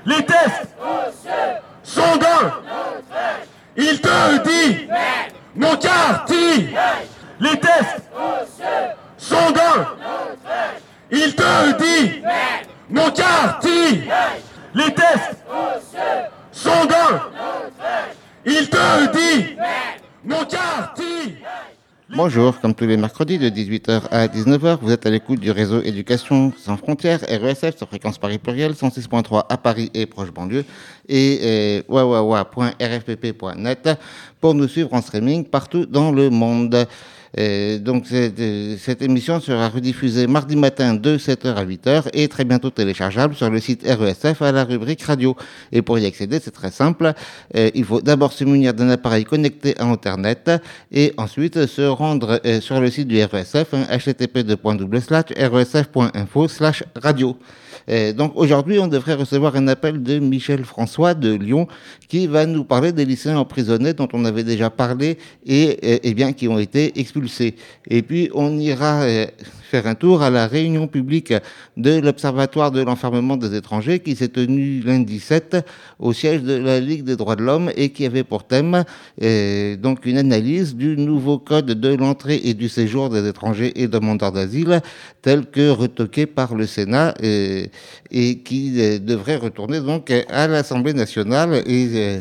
Les tests sont dans. Il te dit mon quartier. Les tests sont dans. Il te dit mon quartier. Les tests sont dans. Il te dit mon quartier. Bonjour, comme tous les mercredis de 18h à 19h, vous êtes à l'écoute du réseau Éducation sans frontières, RESF, sur fréquence Paris pluriel, 106.3 à Paris et proche banlieue, et wawawa.rfpp.net pour nous suivre en streaming partout dans le monde. Donc cette émission sera rediffusée mardi matin de 7h à 8h et très bientôt téléchargeable sur le site RESF à la rubrique radio. Et pour y accéder, c'est très simple. Il faut d'abord se munir d'un appareil connecté à Internet et ensuite se rendre sur le site du RESF, http://resf.info/radio. Donc aujourd'hui, on devrait recevoir un appel de Michel François de Lyon qui va nous parler des lycéens emprisonnés dont on avait déjà parlé et bien qui ont été expulsés. Et puis on ira faire un tour à la réunion publique de l'Observatoire de l'enfermement des étrangers qui s'est tenue lundi 7 au siège de la Ligue des droits de l'homme et qui avait pour thème donc une analyse du nouveau code de l'entrée et du séjour des étrangers et demandeurs d'asile tel que retoqué par le Sénat et qui devrait retourner donc à l'Assemblée nationale. Et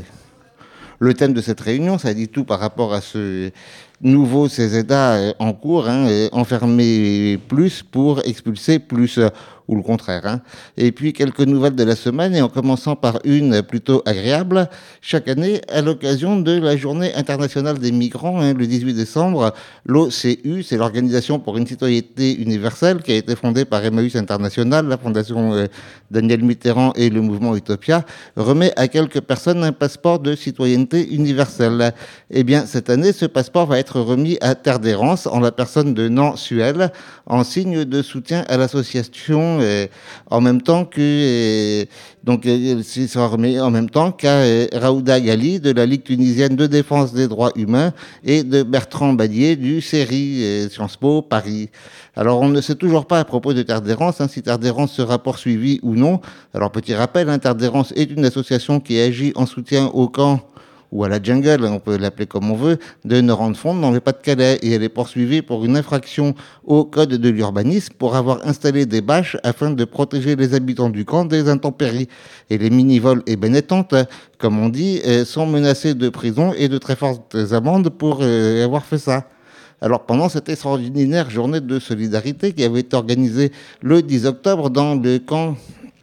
le thème de cette réunion, ça dit tout par rapport à ce nouveau CESEDA en cours, enfermer plus pour expulser plus, ou le contraire. Et puis quelques nouvelles de la semaine, et en commençant par une plutôt agréable. Chaque année, à l'occasion de la Journée internationale des migrants, le 18 décembre, l'OCU, c'est l'Organisation pour une citoyenneté universelle, qui a été fondée par Emmaüs International, la Fondation Daniel Mitterrand et le mouvement Utopia, remet à quelques personnes un passeport de citoyenneté universelle. Eh bien, cette année, ce passeport va être remis à Terre d'Errance en la personne de Nan Suel, en signe de soutien à l'association, en même temps que donc il sera remis en même temps qu'à Raouda Ghali de la Ligue tunisienne de défense des droits humains et de Bertrand Badier du CERI Sciences Po Paris. Alors on ne sait toujours pas à propos de Terre d'Errance si Terre d'Errance sera poursuivie ou non. Alors petit rappel, Terre d'Errance est une association qui agit en soutien au camp ou à la jungle, on peut l'appeler comme on veut, de Noirande-Fonte dans le Pas-de-Calais. Et elle est poursuivie pour une infraction au code de l'urbanisme pour avoir installé des bâches afin de protéger les habitants du camp des intempéries. Et les mini-vols et bénétentes, comme on dit, sont menacés de prison et de très fortes amendes pour avoir fait ça. Alors pendant cette extraordinaire journée de solidarité qui avait été organisée le 10 octobre dans le camp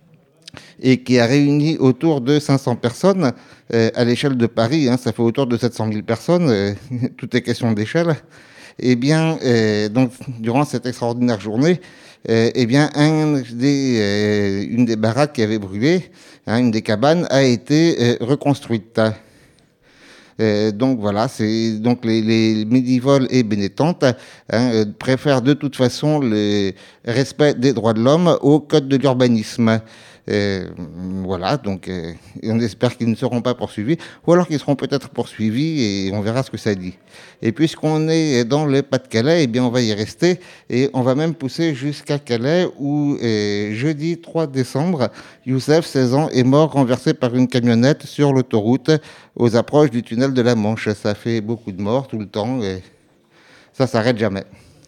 et qui a réuni autour de 500 personnes à l'échelle de Paris, ça fait autour de 700 000 personnes, tout est question d'échelle. Eh bien, donc durant cette extraordinaire journée, eh bien, une des baraques qui avait brûlé, une des cabanes, a été reconstruite. Donc voilà, c'est donc les Medivols et Bénétentes préfèrent de toute façon le respect des droits de l'homme au code de l'urbanisme. Voilà, donc on espère qu'ils ne seront pas poursuivis, ou alors qu'ils seront peut-être poursuivis et on verra ce que ça dit. Et puisqu'on est dans le Pas-de-Calais, eh bien on va y rester et on va même pousser jusqu'à Calais où jeudi 3 décembre, Youssef, 16 ans, est mort renversé par une camionnette sur l'autoroute aux approches du tunnel de la Manche. Ça fait beaucoup de morts tout le temps et ça s'arrête jamais.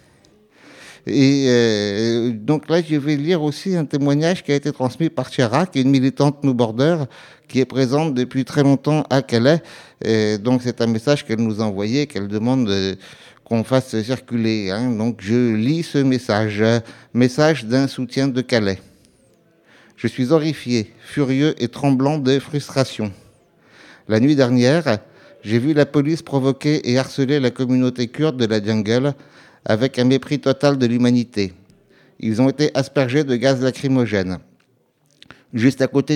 Et donc là, je vais lire aussi un témoignage qui a été transmis par Chiara, qui est une militante No Border, qui est présente depuis très longtemps à Calais. Et donc c'est un message qu'elle nous a envoyé, qu'elle demande qu'on fasse circuler. Donc je lis ce message. Message d'un soutien de Calais. Je suis horrifié, furieux et tremblant de frustration. La nuit dernière, j'ai vu la police provoquer et harceler la communauté kurde de la jungle avec un mépris total de l'humanité. Ils ont été aspergés de gaz lacrymogène. Juste à côté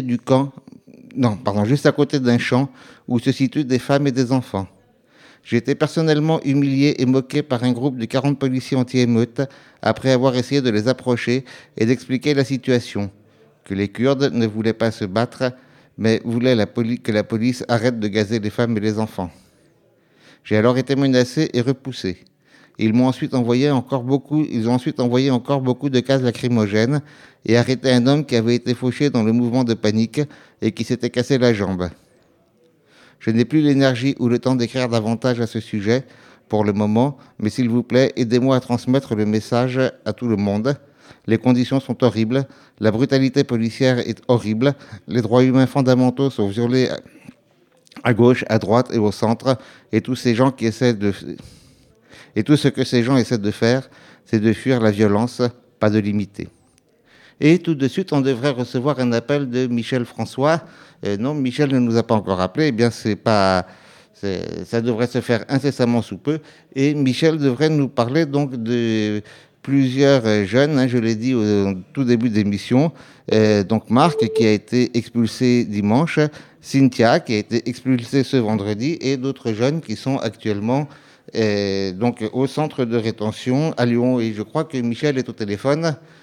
d'un champ où se situent des femmes et des enfants. J'ai été personnellement humilié et moqué par un groupe de 40 policiers anti-émeutes après avoir essayé de les approcher et d'expliquer la situation. Que les Kurdes ne voulaient pas se battre, mais voulaient que la police arrête de gazer les femmes et les enfants. J'ai alors été menacé et repoussé. Ils ont ensuite envoyé encore beaucoup de gaz lacrymogènes et arrêté un homme qui avait été fauché dans le mouvement de panique et qui s'était cassé la jambe. Je n'ai plus l'énergie ou le temps d'écrire davantage à ce sujet pour le moment, mais s'il vous plaît, aidez-moi à transmettre le message à tout le monde. Les conditions sont horribles, la brutalité policière est horrible, les droits humains fondamentaux sont violés à gauche, à droite et au centre, et tout ce que ces gens essaient de faire, c'est de fuir la violence, pas de l'imiter. Et tout de suite, on devrait recevoir un appel de Michel François. Non, Michel ne nous a pas encore appelé. Eh bien, ça devrait se faire incessamment sous peu. Et Michel devrait nous parler donc de plusieurs jeunes, je l'ai dit au tout début d'émission. Donc Marc, qui a été expulsé dimanche, Cynthia, qui a été expulsée ce vendredi, et d'autres jeunes qui sont actuellement donc au centre de rétention à Lyon. Et je crois que Michel est au téléphone.